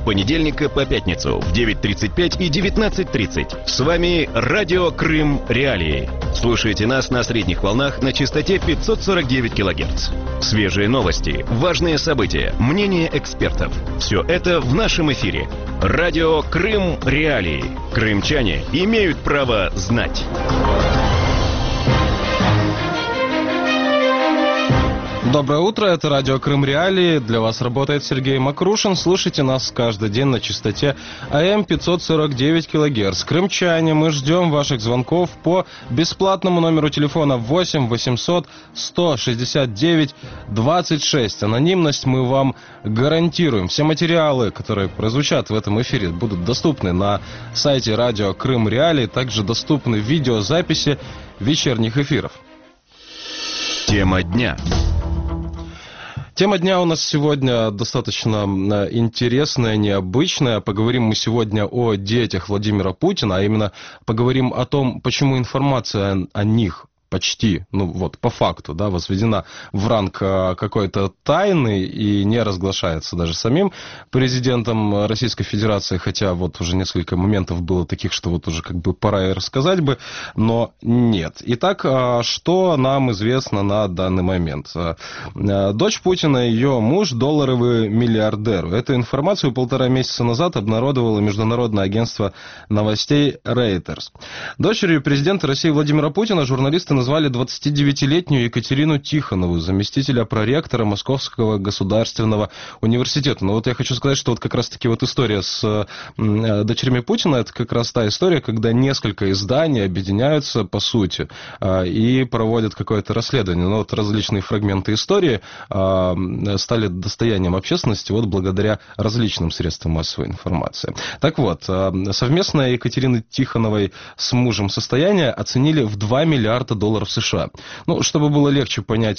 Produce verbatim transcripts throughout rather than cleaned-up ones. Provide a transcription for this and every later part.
С понедельника по пятницу в девять тридцать пять и девятнадцать тридцать. С вами Радио Крым Реалии. Слушайте нас на средних волнах на частоте пятьсот сорок девять килогерц. Свежие новости, важные события, мнения экспертов. Все это в нашем эфире. Радио Крым Реалии. Крымчане имеют право знать. Доброе утро, это радио Крым Реалии. Для вас работает Сергей Макрушин. Слушайте нас каждый день на частоте а эм пятьсот сорок девять килогерц. Крымчане, мы ждем ваших звонков по бесплатному номеру телефона восемь восемьсот сто шестьдесят девять двадцать шесть. Анонимность мы вам гарантируем. Все материалы, которые прозвучат в этом эфире, будут доступны на сайте радио Крым Реалии. Также доступны видеозаписи вечерних эфиров. Тема дня. Тема дня у нас сегодня достаточно интересная, необычная. Поговорим мы сегодня о детях Владимира Путина, а именно поговорим о том, почему информация о них почти, ну вот, по факту, да, возведена в ранг какой-то тайны и не разглашается даже самим президентом Российской Федерации, хотя вот уже несколько моментов было таких, что вот уже как бы пора и рассказать бы, но нет. Итак, что нам известно на данный момент? Дочь Путина и ее муж долларовый миллиардер. Эту информацию полтора месяца назад обнародовало международное агентство новостей Reuters. Дочерью президента России Владимира Путина журналисты назвали двадцатидевятилетнюю Екатерину Тихонову, заместителя проректора Московского государственного университета. Но вот я хочу сказать, что вот как раз-таки вот история с дочерями Путина, это как раз та история, когда несколько изданий объединяются по сути и проводят какое-то расследование. Но вот различные фрагменты истории стали достоянием общественности вот благодаря различным средствам массовой информации. Так вот, совместное Екатерины Тихоновой с мужем состояние оценили в два миллиарда долларов США. Ну, чтобы было легче понять,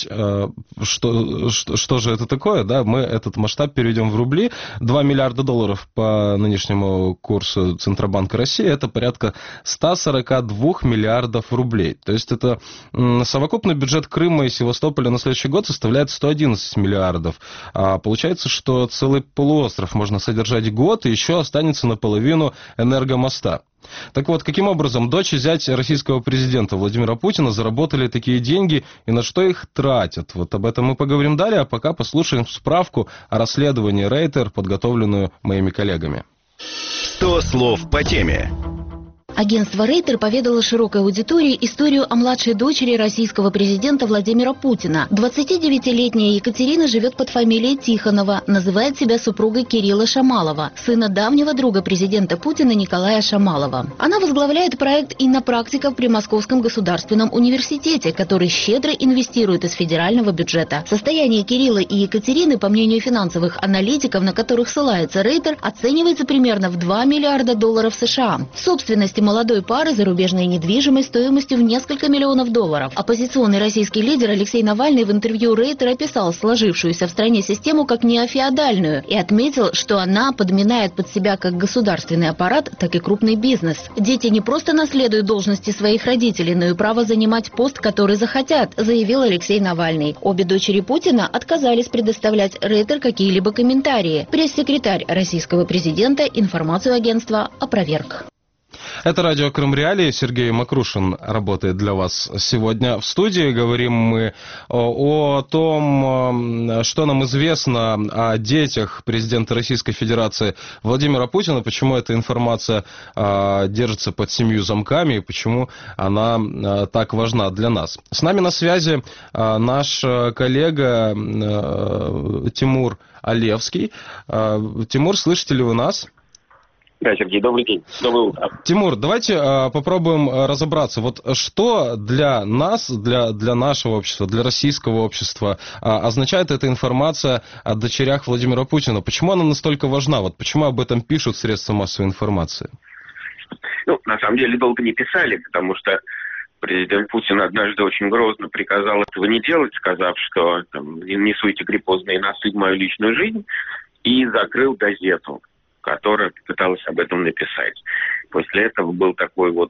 что, что, что же это такое, да, мы этот масштаб переведем в рубли. два миллиарда долларов по нынешнему курсу Центробанка России, это порядка сто сорок два миллиардов рублей. То есть это совокупный бюджет Крыма и Севастополя на следующий год составляет сто одиннадцать миллиардов. А получается, что целый полуостров можно содержать год, и еще останется наполовину энергомоста. Так вот, каким образом дочь и зять российского президента Владимира Путина заработали такие деньги и на что их тратят? Вот об этом мы поговорим далее, а пока послушаем справку о расследовании Рейтер, подготовленную моими коллегами. сто слов по теме. Агентство Рейтер поведало широкой аудитории историю о младшей дочери российского президента Владимира Путина. двадцатидевятилетняя Екатерина живет под фамилией Тихонова, называет себя супругой Кирилла Шамалова, сына давнего друга президента Путина Николая Шамалова. Она возглавляет проект «Иннопрактика» при Московском государственном университете, который щедро инвестирует из федерального бюджета. Состояние Кирилла и Екатерины, по мнению финансовых аналитиков, на которых ссылается Рейтер, оценивается примерно в два миллиарда долларов США. В собственности молодой пары зарубежная недвижимость стоимостью в несколько миллионов долларов. Оппозиционный российский лидер Алексей Навальный в интервью Рейтер описал сложившуюся в стране систему как неофеодальную и отметил, что она подминает под себя как государственный аппарат, так и крупный бизнес. Дети не просто наследуют должности своих родителей, но и право занимать пост, который захотят, заявил Алексей Навальный. Обе дочери Путина отказались предоставлять Рейтер какие-либо комментарии. Пресс-секретарь российского президента информацию агентства опроверг. Это радио Крым Реалии. Сергей Макрушин работает для вас сегодня в студии. Говорим мы о, о том, что нам известно о детях президента Российской Федерации Владимира Путина, почему эта информация а, держится под семью замками и почему она а, так важна для нас. С нами на связи а, наш коллега а, Тимур Алевский. А, Тимур, слышите ли вы нас? Да, Сергей, добрый день. Доброе утро. Тимур, давайте а, попробуем а, разобраться. Вот что для нас, для, для нашего общества, для российского общества а, означает эта информация о дочерях Владимира Путина? Почему она настолько важна? Вот почему об этом пишут средства массовой информации? Ну, на самом деле, долго не писали, потому что президент Путин однажды очень грозно приказал этого не делать, сказав, что там, не суйте гриппозные носы в мою личную жизнь, и закрыл газету, которая пыталась об этом написать. После этого был такой вот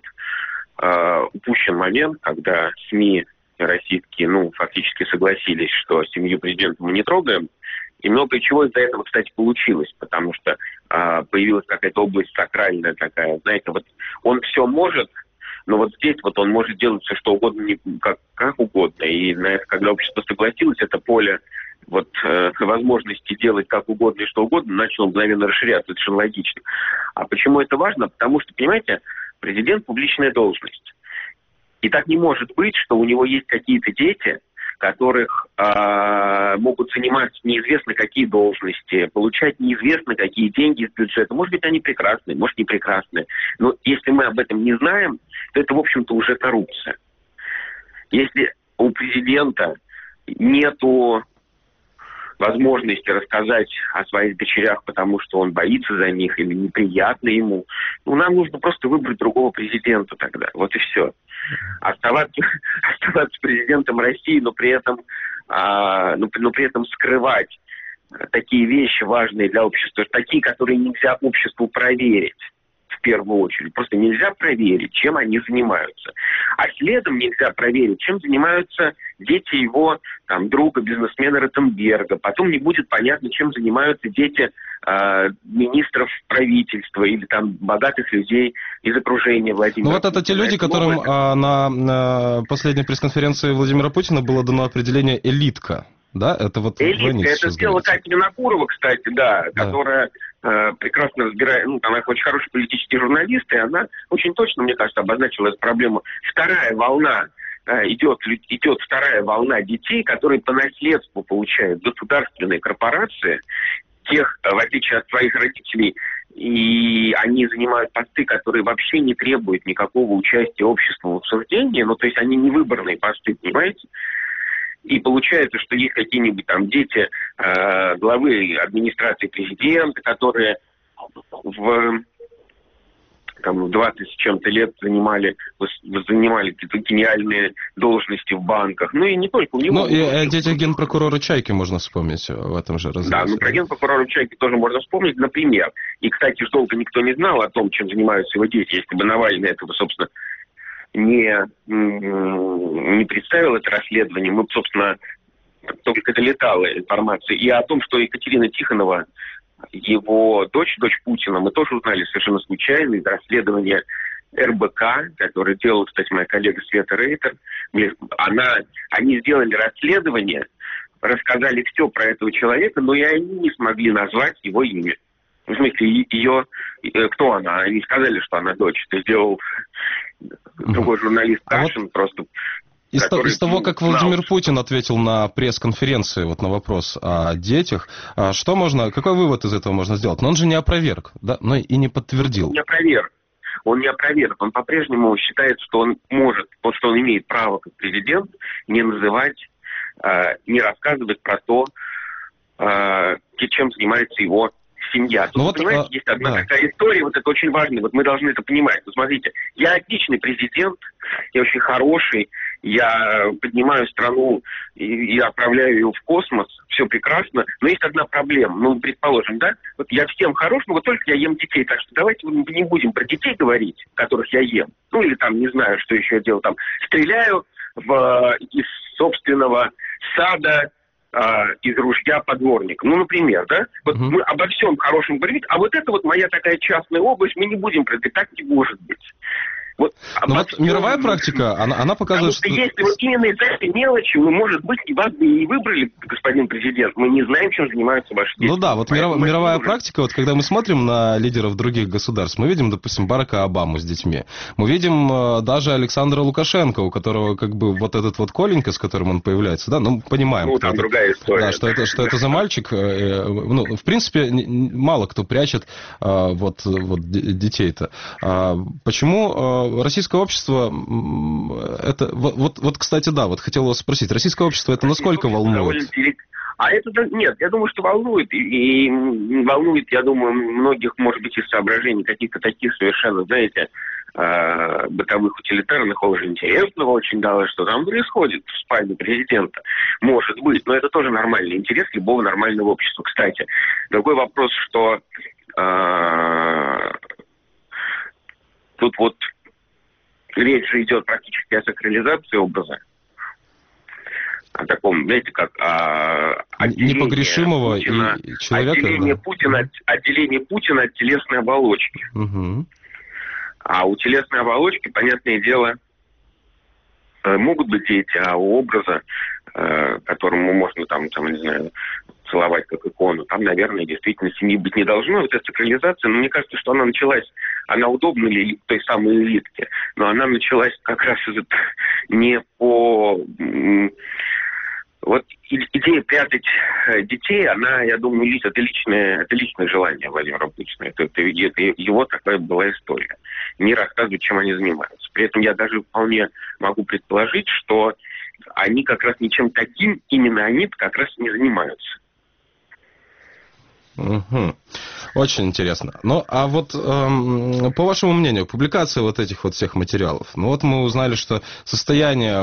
э, упущен момент, когда СМИ российские, ну, фактически согласились, что семью президента мы не трогаем, И много чего из-за этого, кстати, получилось, потому что э, появилась какая-то область сакральная такая, знаете, вот он все может, но вот здесь вот он может делать все, что угодно, не, как, как угодно. И на это, когда общество согласилось, это поле вот э, возможности делать как угодно и что угодно начало мгновенно расширяться, это совершенно логично. А почему это важно? Потому что, понимаете, президент – публичная должность. И так не может быть, что у него есть какие-то дети, которых э, могут занимать неизвестно какие должности, получать неизвестно какие деньги из бюджета. Может быть, они прекрасные, может, не прекрасные. Но если мы об этом не знаем, то это, в общем-то, уже коррупция. Если у президента нету возможности рассказать о своих дочерях, потому что он боится за них или неприятно ему, ну, нам нужно просто выбрать другого президента тогда. Вот и все. Оставаться, оставаться президентом России, но при этом, а, но, но при этом скрывать такие вещи важные для общества, такие, которые нельзя обществу проверить. В первую очередь. Просто нельзя проверить, чем они занимаются. А следом нельзя проверить, чем занимаются дети его там, друга, бизнесмена Ротенберга. Потом не будет понятно, чем занимаются дети э, министров правительства или там богатых людей из окружения Владимира Ну вот это те люди, которым а, на, на последней пресс-конференции Владимира Путина было дано определение «элитка». Да, это вот элитка, это сделала Катя Винокурова, кстати, да, да. которая э, прекрасно разбирает, ну, она очень хороший политический журналист, и она очень точно, мне кажется, обозначила эту проблему. Вторая волна э, идет, идет вторая волна детей, которые по наследству получают государственные корпорации, тех, в отличие от своих родителей, и они занимают посты, которые вообще не требуют никакого участия общества в обсуждении, ну, то есть они не выборные посты, понимаете? И получается, что есть какие-нибудь там дети э, главы администрации президента, которые в, там, в двадцать с чем-то лет занимали, занимали какие-то гениальные должности в банках. Ну и не только у него. Ну и о детях генпрокурора Чайки можно вспомнить в этом же разрезе. Да, ну про генпрокурора Чайки тоже можно вспомнить, например. И, кстати, долго никто не знал о том, чем занимаются его дети, если бы Навальный этого, собственно, не, не представил это расследование, мы, собственно, только долетала информация. И о том, что Екатерина Тихонова, его дочь, дочь Путина, мы тоже узнали совершенно случайно из расследования эр бэ ка, которое делала, кстати, моя коллега Света Рейтер. Она, они сделали расследование, рассказали все про этого человека, но и они не смогли назвать его имя. В смысле, ее, кто она? Они сказали, что она дочь. Это сделал другой журналист Кашин, а вот просто... Из, то, из того, как Владимир знал, Путин ответил на пресс-конференции вот на вопрос о детях, что можно, какой вывод из этого можно сделать? Но он же не опроверг, да, но и не подтвердил. Он не опроверг. Он не опроверг. Он по-прежнему считает, что он может, вот что он имеет право как президент, не называть, не рассказывать про то, чем занимается его семья. Тут, ну вот, понимаете, а, есть одна да. такая история, вот это очень важно, вот мы должны это понимать. Вот смотрите, я отличный президент, я очень хороший, я поднимаю страну и, и отправляю ее в космос, все прекрасно, но есть одна проблема, ну, предположим, да, вот я всем хорош, но вот только я ем детей, так что давайте мы не будем про детей говорить, которых я ем, ну, или там, не знаю, что еще я делал, там, стреляю в, из собственного сада, из ружья подворник. Ну, например, да? Вот uh-huh. мы обо всем хорошем говорим, а вот это вот моя такая частная область, мы не будем про это, так не может быть. Вот, ну вот мировая практика, она, она показывает, что... Если вот именно из этой мелочи, мы, может быть, и вас бы и выбрали, господин президент, мы не знаем, чем занимаются ваши дети. Ну да, вот миров, мировая практика, вот когда мы смотрим на лидеров других государств, мы видим, допустим, Барака Обаму с детьми, мы видим э, даже Александра Лукашенко, у которого как бы вот этот вот Коленька, с которым он появляется, да, ну понимаем, ну, там это, другая история. Да, что, это, что это за мальчик, э, э, ну, в принципе, мало кто прячет э, вот, вот детей-то. А почему... Э, Российское общество, это, вот, вот, кстати, да, вот хотел вас спросить, российское общество это насколько волнует? А это, нет, я думаю, что волнует, и, и волнует, я думаю, многих, может быть, из соображений каких-то таких совершенно, знаете, э, бытовых, утилитарных, уже интересного очень, да, что там происходит в спальне президента. Может быть, но это тоже нормальный интерес любого нормального общества. Кстати, другой вопрос, что э, тут вот речь же идет практически о сакрализации образа. о таком, знаете, как а, отделение непогрешимого Путина, и человека, отделение, да. Путина, отделение Путина от телесной оболочки. Угу. А у телесной оболочки, понятное дело, могут быть дети, а у образа, которому можно там, там, не знаю, целовать как икону, там, наверное, действительно семьи быть не должно. Вот эта сакрализация, но мне кажется, что она началась, она удобна ли той самой элитке, но она началась как раз не по... Вот идея прятать детей, она, я думаю, это личное, это личное желание Владимира Путина. Это, это, это его такая была история. Не рассказывать, чем они занимаются. При этом я даже вполне могу предположить, что они как раз ничем таким, именно они как раз не занимаются. Угу. Очень интересно. Ну, а вот эм, по вашему мнению, публикация вот этих вот всех материалов, ну вот мы узнали, что состояние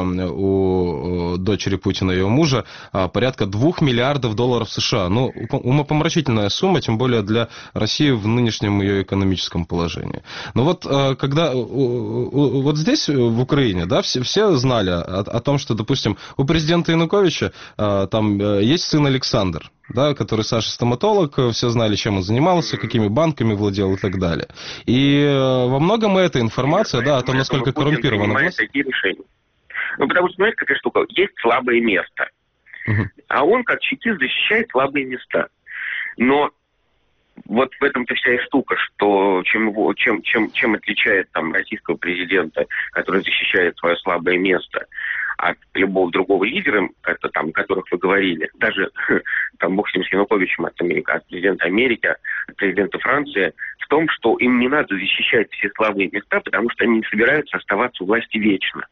у дочери Путина и ее мужа а, порядка двух миллиардов долларов США. Ну, умопомрачительная сумма, тем более для России в нынешнем ее экономическом положении. Но вот э, когда вот здесь, в Украине, да, все, все знали о, о том, что, допустим, у президента Януковича э, там есть сын Александр, да, который Саша стоматолог, все знали, чем он занимался, какими банками владел и так далее. И во многом эта информация, да, о том, насколько коррумпирована власть. Такие решения. Ну, потому что, знаете, какая штука? Есть слабое место. Угу. А он, как чекист, защищает слабые места. Но вот в этом-то вся и штука, что чем, его, чем, чем, чем отличает там российского президента, который защищает свое слабое место, от любого другого лидера, это, там, о которых вы говорили, даже там, бог с ним, с Януковичем от, Америки, от президента Америки, от президента Франции, в том, что им не надо защищать все слабые места, потому что они не собираются оставаться у власти вечно.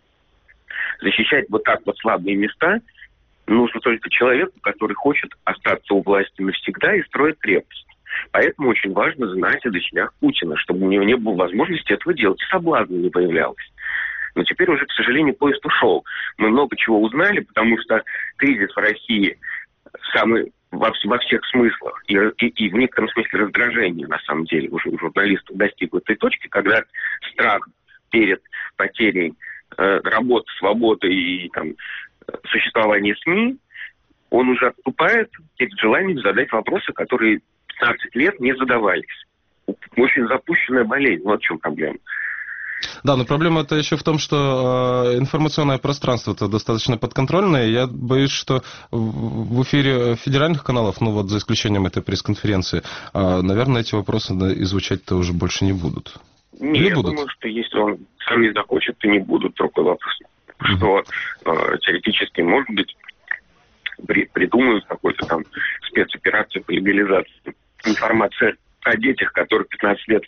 Защищать вот так вот слабые места нужно только человеку, который хочет остаться у власти навсегда и строить крепость. Поэтому очень важно знать о дочерях Путина, чтобы у него не было возможности этого делать, и соблазна не появлялось. Но теперь уже, к сожалению, поезд ушел. Мы много чего узнали, потому что кризис в России самый во, во всех смыслах и, и, и в некотором смысле раздражение, на самом деле, уже у журналистов достиг этой точки, когда страх перед потерей э, работы, свободы и там, существования СМИ, он уже отступает перед желанием задать вопросы, которые пятнадцать лет не задавались. Очень запущенная болезнь. Вот в чем проблема. Да, но проблема-то еще в том, что э, информационное пространство-то достаточно подконтрольное. Я боюсь, что в эфире федеральных каналов, ну вот за исключением этой пресс-конференции, э, наверное, эти вопросы да, и звучать-то уже больше не будут. Нет, Или я будут? думаю, что если он сам не захочет, то не будут. Другой вопрос. Mm-hmm. Что э, теоретически, может быть, при, придумают какую-то там спецоперацию по легализации. Информация о детях, которых пятнадцать лет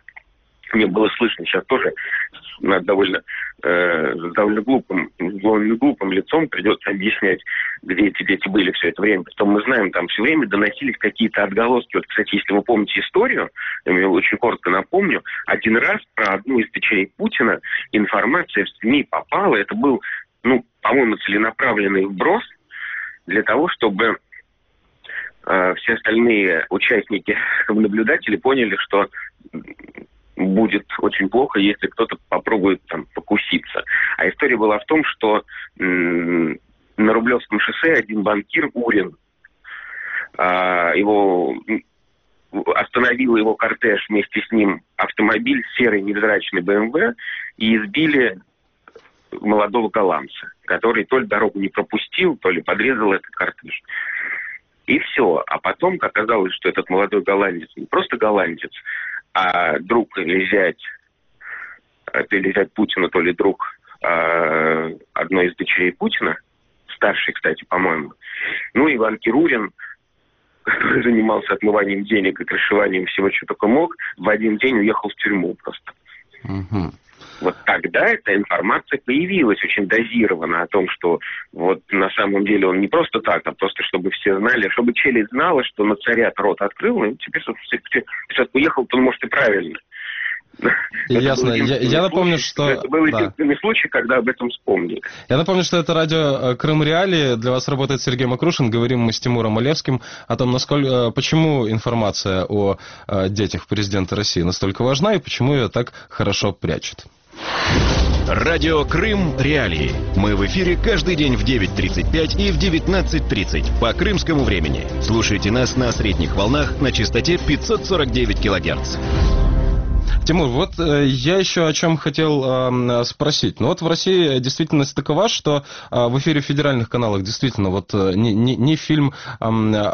не было слышно. Сейчас тоже над довольно, э, довольно глупым, довольно глупым лицом придется объяснять, где эти дети были все это время. Потом мы знаем, там все время доносились какие-то отголоски. Вот, кстати, если вы помните историю, я очень коротко напомню, один раз про одну из дочерей Путина информация в СМИ попала. Это был, ну, по-моему, целенаправленный вброс для того, чтобы э, все остальные участники, наблюдатели поняли, что будет очень плохо, если кто-то попробует там покуситься. А история была в том, что м- на Рублевском шоссе один банкир Урин, а, его остановил его кортеж, вместе с ним автомобиль серый невзрачный бэ эм вэ, и избили молодого голландца, который то ли дорогу не пропустил, то ли подрезал этот кортеж. И все. А потом оказалось, что этот молодой голландец не просто голландец, а друг или зять, то ли зять Путина, то ли друг э, одной из дочерей Путина, старший, кстати, по-моему. Ну, Иван Кирурин, который занимался отмыванием денег и крышеванием всего, что только мог, в один день уехал в тюрьму просто. Угу. Вот тогда эта информация появилась очень дозированно о том, что вот на самом деле он не просто так, а просто чтобы все знали, чтобы челядь знала, что на царя рот открыл, и теперь, собственно, если уехал, то, может, и правильно. Ясно. Я, я напомню, случай, что... Это был да. единственный случай, когда об этом вспомнили. Я напомню, что это радио Крым Реалии. Для вас работает Сергей Макрушин. Говорим мы с Тимуром Олевским о том, насколько, почему информация о детях президента России настолько важна и почему ее так хорошо прячут. Радио Крым Реалии. Мы в эфире каждый день в девять тридцать пять и в девятнадцать тридцать по крымскому времени. Слушайте нас на средних волнах на частоте пятьсот сорок девять килогерц. Тимур, вот э, я еще о чем хотел э, спросить. Ну вот в России действительность такова, что э, в эфире федеральных каналов действительно вот э, не, не, не фильм э,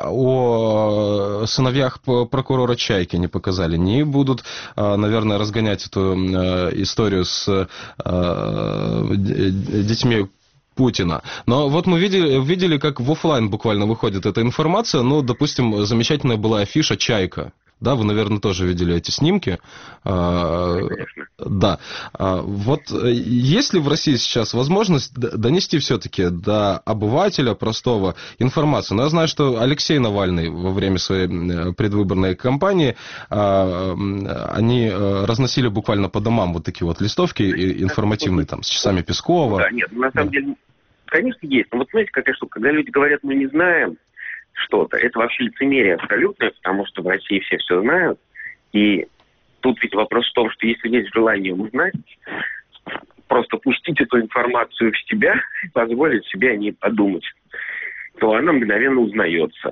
о сыновьях прокурора Чайки не показали, не будут, э, наверное, разгонять эту э, историю с э, детьми Путина. Но вот мы видели, видели, как в офлайн буквально выходит эта информация. Ну, допустим, замечательная была афиша «Чайка». Да, вы, наверное, тоже видели эти снимки. Конечно. Да. Вот есть ли в России сейчас возможность донести все-таки до обывателя простого информацию? Но я знаю, что Алексей Навальный во время своей предвыборной кампании, они разносили буквально по домам вот такие вот листовки информативные, там, с часами Пескова. Да, нет, на самом да. деле, конечно, есть. Но вот знаете, какая штука, когда люди говорят, мы не знаем что-то, это вообще лицемерие абсолютное, потому что в России все все знают, и тут ведь вопрос в том, что если есть желание узнать, просто пустить эту информацию в себя и позволить себе о ней подумать, то она мгновенно узнается.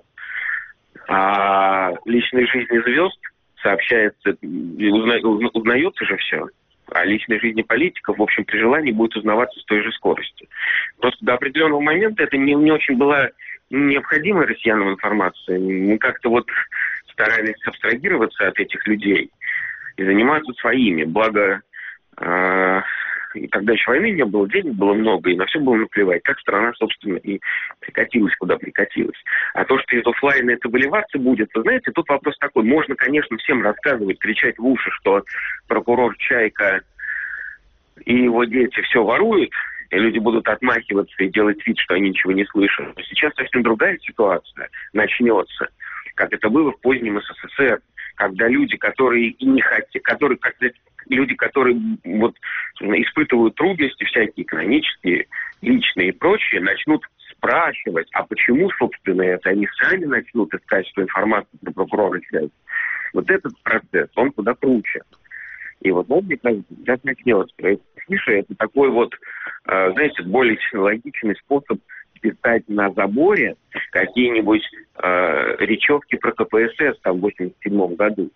А личной жизни звезд сообщается, узна, узна, узнается же все. А личной жизни политиков, в общем, при желании будет узнаваться с той же скоростью. Просто до определенного момента это не, не очень была необходимая россиянам информация. Мы как-то вот старались абстрагироваться от этих людей и заниматься своими. Благо, э, когда еще войны не было, денег было много, и на все было наплевать. Так страна, собственно, и прикатилась, куда прикатилась. А то, что из офлайна это выливаться будет, вы знаете, тут вопрос такой. Можно, конечно, всем рассказывать, кричать в уши, что прокурор Чайка и его дети все воруют, и люди будут отмахиваться и делать вид, что они ничего не слышат. Но сейчас совсем другая ситуация начнется, как это было в позднем СССР, когда люди, которые и не хотят, которые, как люди, которые вот испытывают трудности всякие экономические, личные и прочие, начнут спрашивать, а почему, собственно, это они сами начнут искать эту информацию про прокурора Чайки. Вот этот процесс, он куда круче. И вот, ну, мне кажется, сейчас начнется. Афиша — это такой вот, э, знаете, более технологичный способ писать на заборе какие-нибудь э, речевки про ка пэ эс эс там в восемьдесят седьмом году.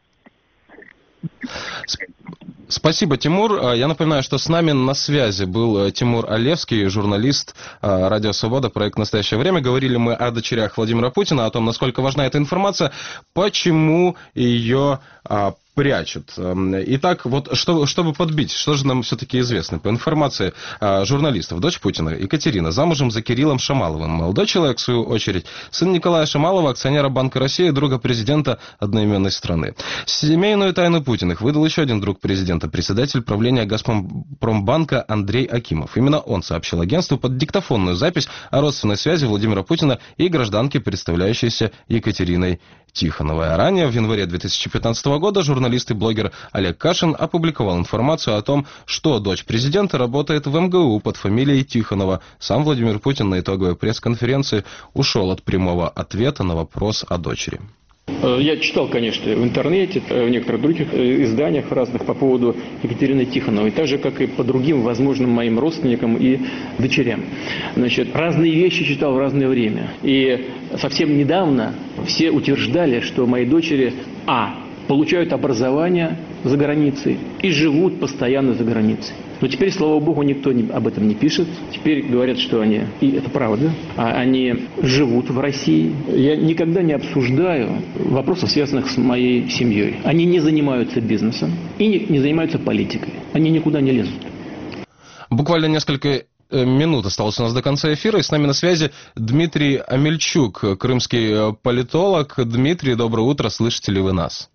Спасибо, Тимур. Я напоминаю, что с нами на связи был Тимур Алевский, журналист «Радио Свобода», проект «Настоящее время». Говорили мы о дочерях Владимира Путина, о том, насколько важна эта информация, почему ее прячут. Итак, вот что, чтобы подбить, что же нам все-таки известно? По информации а, журналистов, дочь Путина, Екатерина, замужем за Кириллом Шамаловым. Молодой человек, в свою очередь, сын Николая Шамалова, акционера Банка России, друга президента одноименной страны. Семейную тайну Путиных выдал еще один друг президента, председатель правления Газпромбанка Андрей Акимов. Именно он сообщил агентству под диктофонную запись о родственной связи Владимира Путина и гражданки, представляющейся Екатериной Тихоновой. А ранее, в январе две тысячи пятнадцатого года, журналист и блогер Олег Кашин опубликовал информацию о том, что дочь президента работает в эм гэ у под фамилией Тихонова. Сам Владимир Путин на итоговой пресс-конференции ушел от прямого ответа на вопрос о дочери. Я читал, конечно, в интернете, в некоторых других изданиях разных по поводу Екатерины Тихоновой, так же, как и по другим возможным моим родственникам и дочерям. Значит, разные вещи читал в разное время. И совсем недавно все утверждали, что мои дочери, а, получают образование за границей и живут постоянно за границей. Но теперь, слава богу, никто не, об этом не пишет. Теперь говорят, что они, и это правда, а они живут в России. Я никогда не обсуждаю вопросов, связанных с моей семьей. Они не занимаются бизнесом и не, не занимаются политикой. Они никуда не лезут. Буквально несколько минут осталось у нас до конца эфира, и с нами на связи Дмитрий Амельчук, крымский политолог. Дмитрий, доброе утро, слышите ли вы нас?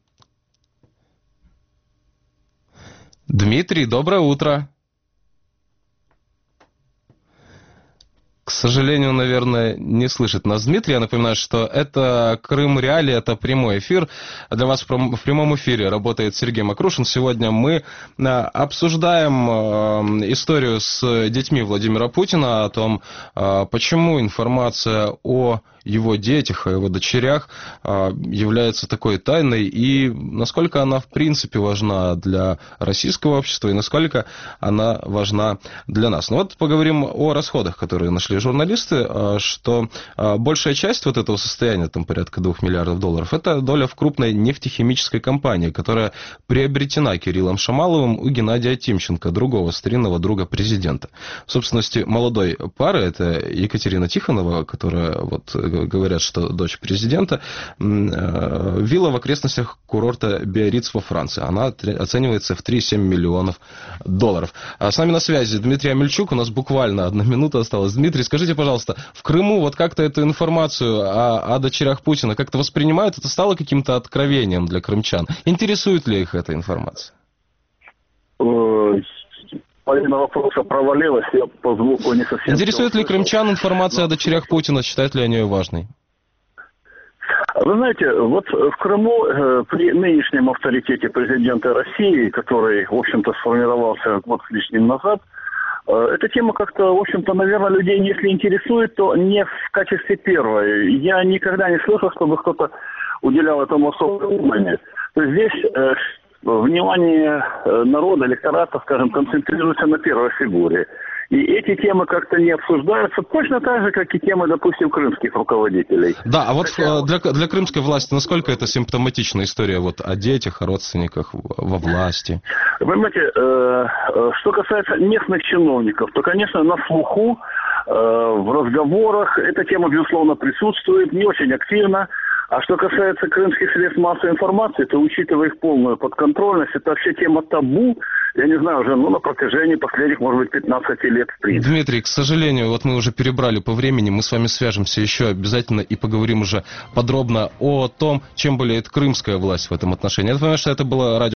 Дмитрий, доброе утро. К сожалению, наверное, не слышит нас Дмитрий. Я напоминаю, что это Крым Реалии, это прямой эфир. Для вас в прямом эфире работает Сергей Макрушин. Сегодня мы обсуждаем историю с детьми Владимира Путина, о том, почему информация о его детях, о его дочерях является такой тайной, и насколько она в принципе важна для российского общества, и насколько она важна для нас. Ну вот поговорим о расходах, которые нашли журналисты, что большая часть вот этого состояния, там порядка двух миллиардов долларов, это доля в крупной нефтехимической компании, которая приобретена Кириллом Шамаловым у Геннадия Тимченко, другого старинного друга президента. В собственности молодой пары, это Екатерина Тихонова, которая, вот говорят, что дочь президента, вилла в окрестностях курорта Биарриц во Франции. Она оценивается в три целых семь десятых миллионов долларов. А с нами на связи Дмитрий Амельчук, у нас буквально одна минута осталась. Дмитрий, скажите, пожалуйста, в Крыму вот как-то эту информацию о, о дочерях Путина как-то воспринимают? Это стало каким-то откровением для крымчан? Интересует ли их эта информация? Половина вопроса провалилась, я по звуку не совсем... Интересует ли крымчан информация о дочерях Путина? Считают ли они ее важной? Вы знаете, вот в Крыму э, при нынешнем авторитете президента России, который, в общем-то, сформировался год с лишним назад, э, эта тема как-то, в общем-то, наверное, людей, если интересует, то не в качестве первой. Я никогда не слышал, чтобы кто-то уделял этому особое внимание. То есть здесь... Э, Внимание народа, электората, скажем, концентрируется на первой фигуре. И эти темы как-то не обсуждаются, точно так же, как и темы, допустим, крымских руководителей. Да, а вот Хотя... для, для крымской власти насколько это симптоматичная история вот о детях, о родственниках во власти? Вы понимаете, э, что касается местных чиновников, то, конечно, на слуху, э, в разговорах эта тема, безусловно, присутствует, не очень активно. А что касается крымских средств массовой информации, то, учитывая их полную подконтрольность, это вообще тема табу, я не знаю, уже ну, на протяжении последних, может быть, пятнадцати лет в принципе. Дмитрий, к сожалению, вот мы уже перебрали по времени, мы с вами свяжемся еще обязательно и поговорим уже подробно о том, чем болеет крымская власть в этом отношении. Я напоминаю, что это было радио